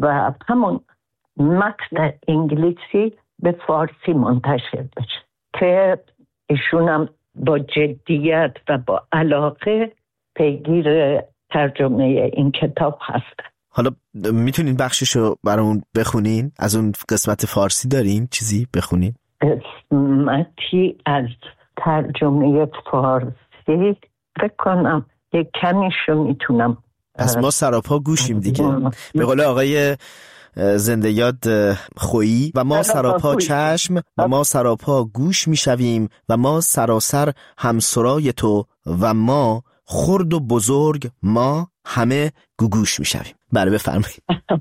و همون متن انگلیسی به فارسی منتشر بشه که ایشونم با جدیت و با علاقه پیگیر ترجمه این کتاب هستن. حالا میتونین بخششو برامون بخونین؟ از اون قسمت فارسی دارین چیزی بخونین؟ قسمتی از ترجمه فارسی بکنم، یک کمیشو میتونم. از ما سراپا گوشیم دیگه، به قول آقای زنده یاد خویی، و ما سراپا چشم و ما سراپا گوش میشویم و ما سراسر همسرای تو و ما خرد و بزرگ ما همه گوگوش میشویم. بله بفرمایید.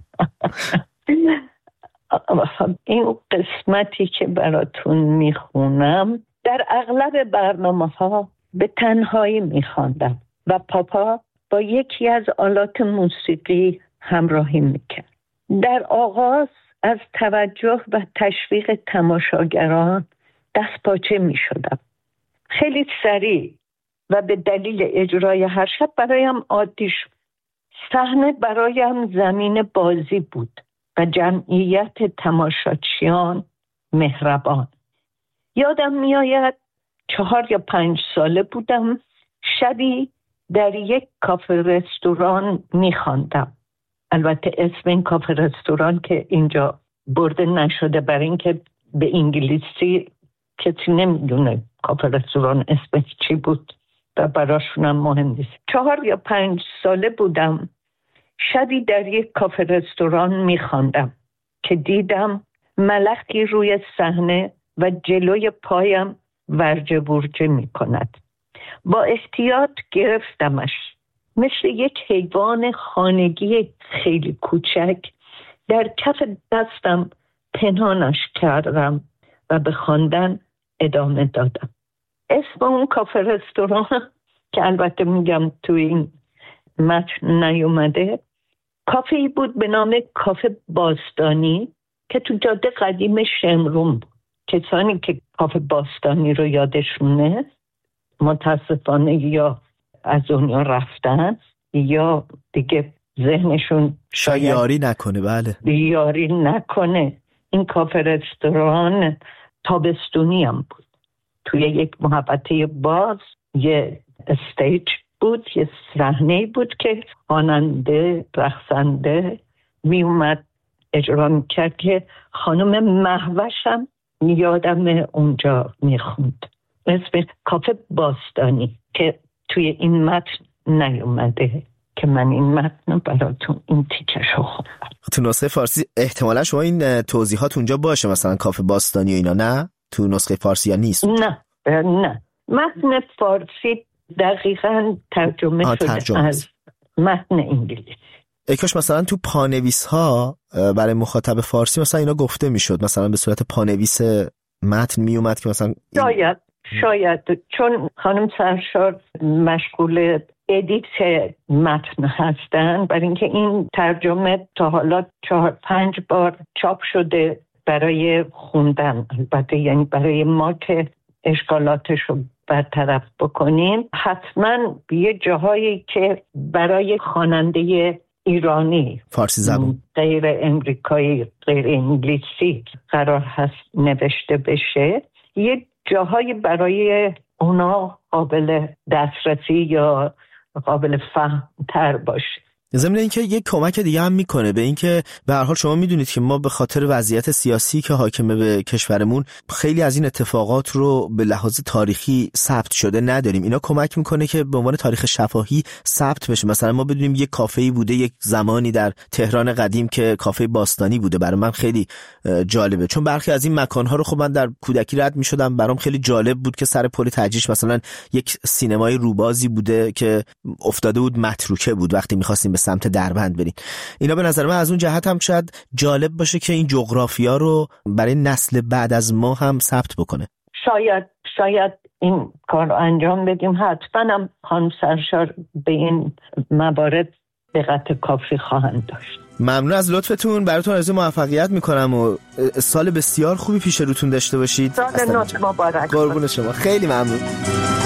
این قسمتی که براتون میخونم در اغلب برنامه‌ها به تنهایی میخواندم و پاپا با یکی از آلات موسیقی همراهی میکرد. در آغاز از توجه و تشویق تماشاگران دستپاچه میشدم. خیلی سریع و به دلیل اجرای هر شب برایم عادی شد. صحنه برایم زمین بازی بود و جمعیت تماشاچیان مهربان. یادم میآید 4 یا 5 ساله بودم. شبی در یک کافه رستوران میخواندم. البته اسم این کافه رستوران که اینجا برده نشده برای اینکه به انگلیسی کسی نمیدونه کافه رستوران اسمش چی بود و براشونم مهم نیست. 4 یا 5 ساله بودم. شبی در یک کافه رستوران میخواندم که دیدم ملخی روی صحنه و جلوی پایم ورجه برجه میکند. با احتیاط گرفتمش. مثل یک حیوان خانگی خیلی کوچک در کف دستم پنهانش کردم و به خواندن ادامه دادم. اسم اون کافه رستوران که البته میگم تو این متن نیومده، کافه‌ای بود به نام کافه باستانی که تو جاده قدیم شمرون بود. کسانی که کافه باستانی رو یادشونه متاسفانه یا از دنیا رفتن یا دیگه ذهنشون شاید یاری نکنه. بله یاری نکنه. این کافه رستوران تابستونی هم بود. توی یک محوطه باز یه استیج بود، یه صحنه بود که خواننده رقصنده می اومد اجرا میکرد که خانم مهوشم یادم اونجا میخوند. اسم کافه باستانی که توی این متن نیومده که من این متن براتون این تیکشو خوندم. تو نسخه فارسی احتمالا شما این توضیحات اونجا باشه، مثلا کافه باستانی و اینا، نه؟ تو نسخه فارسی یا نیست؟ نه متن فارسی دقیقاً ترجمه شده از متن انگلیسی. کاش مثلا تو پانویس ها برای مخاطب فارسی مثلا اینا گفته میشد، مثلا به صورت پانویس متن میومد که مثلا شاید چون خانم سرشار مشغول ادیت متن هستن، برای اینکه این ترجمه تا حالا 4-5 بار چاپ شده برای خوندن، البته یعنی برای ما که اشکالاتش رو برطرف بکنیم، حتما یه جاهایی که برای خواننده ایرانی فارسی زبان غیر امریکایی غیر انگلیسی قرار هست نوشته بشه، یه جاهایی برای اونا قابل دسترسی یا قابل فهم تر باشه. ضمن اینکه یک کمک دیگه هم میکنه به اینکه به هر حال شما میدونید که ما به خاطر وضعیت سیاسی که حاکمه به کشورمون خیلی از این اتفاقات رو به لحاظ تاریخی ثبت شده نداریم. اینا کمک میکنه که به عنوان تاریخ شفاهی ثبت بشه. مثلا ما بدونیم یک کافه‌ای بوده یک زمانی در تهران قدیم که کافه باستانی بوده. برای من خیلی جالبه، چون برخی از این مکان‌ها رو خب من در کودکی رد میشدم، برام خیلی جالب بود که سر پل تجریش مثلا یک سینمای روبازی بوده که افتاده بود متروکه بود وقتی می‌خواستیم به سمت دربند بریم. اینا به نظر من از اون جهت هم شاید جالب باشه که این جغرافیا رو برای نسل بعد از ما هم ثبت بکنه. شاید این کار رو انجام بدیم. حتما هم خانم سرشار به این موارد دقت کافی خواهند داشت. ممنون از لطفتون، براتون آرزوی موفقیت میکنم و سال بسیار خوبی پیش روتون داشته باشید. سال نو مبارک. قربون شما، خیلی ممنون.